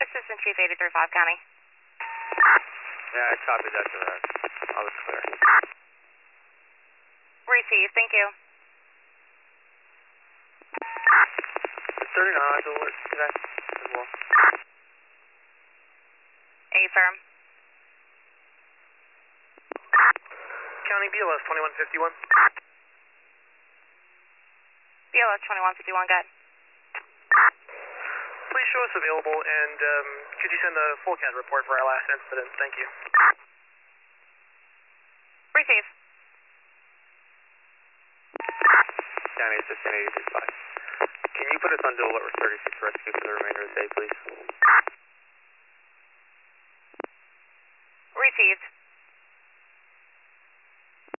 Assistant Chief 835 County. Yeah, I copied that to that. All is clear. Received, thank you. Is 39 on alert today as well? Affirm. County BLS 2151. BLS 2151, go ahead. Please show us available, and could you send a full CAD report for our last incident? Thank you. Receive. County Assistant 835. Can you put us on dual alert 36 rescue for the remainder of the day, please? Received.